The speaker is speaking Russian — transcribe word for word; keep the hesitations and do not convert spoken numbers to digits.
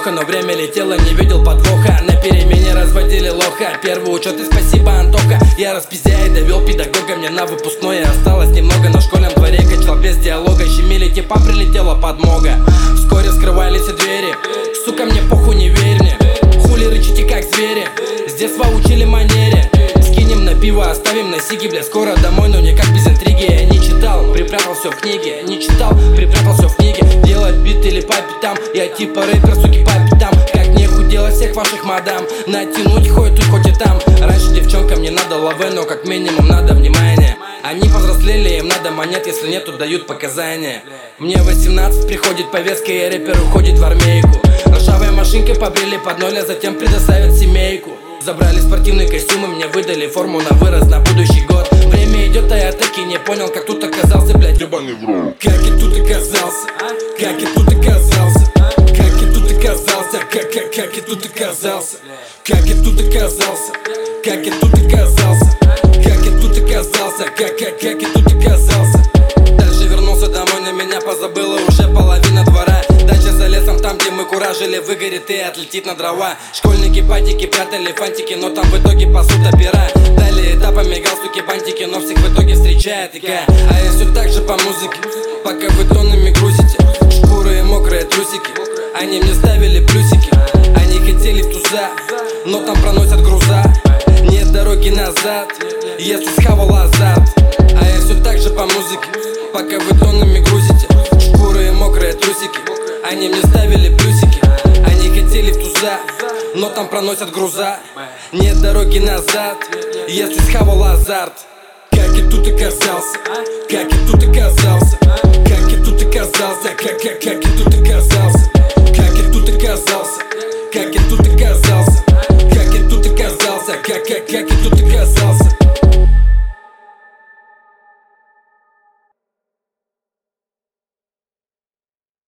плохо, но время летело, не видел подвоха. На перемене разводили лоха. Первый учет и спасибо, Антоха. Я распиздя и довел педагога. Мне на выпускное осталось немного. На школьном дворе качал без диалога. Щемили типа, прилетела подмога. Вскоре скрывались и двери. Сука, мне похуй, не верь мне. Хули рычите как звери. С детства учили манере. Скинем на пиво, оставим на сиги. Бля, скоро домой, но никак без интриги. Я не читал, припрятал все в книге. Не читал, припрятал все в книге. Делать бит или по битам. Я типа рэпер, суки, по битам. Как не худела всех ваших мадам. Натянуть хоть тут, хоть и там. Раньше девчонкам не надо лаве, но как минимум надо внимание. Они повзрослели, им надо монет, если нет, то дают показания. Мне восемнадцать, приходит повестка, и рэпер уходит в армейку. Ржавой машинкой побрили под ноль, а затем предоставят семейку. Забрали спортивные костюмы, мне выдали форму на вырос на будущий год. Время идет, а я таки не понял, как тут оказался, блядь, ебаный в рот. Как я тут оказался, как я тут оказался, как я тут оказался, как, как, как я тут оказался, как я тут оказался, как я тут оказался, как я тут оказался, как, как, как я тут оказался. Дальше вернулся домой, на меня позабыла уже половина двора. Дальше за лесом, там где мы куражили, выгорит и отлетит на дрова. Школьники, патики, прятали фантики, но там в итоге пасут опера. Далее этапами галстуки, бантики, но всех в итоге встречает ика. А я все так же по музыке, пока вы тоннами грузите. Шкуры и мокрые трусики, они мне ставили плюсики. Они хотели в туза, но там проносят груза. Нет дороги назад, если схавал азарт. А я все так же по музыке, пока вы тоннами грузите. Шкуры и мокрые трусики, они мне ставили плюсики. Они хотели в туза, но там проносят груза. Нет дороги назад, если схавал азарт. Как я тут оказался, как я тут оказался, как я тут оказался, как, как, как я тут оказался, как я тут оказался, как я тут оказался, как я тут оказался, как, как, как я тут оказался.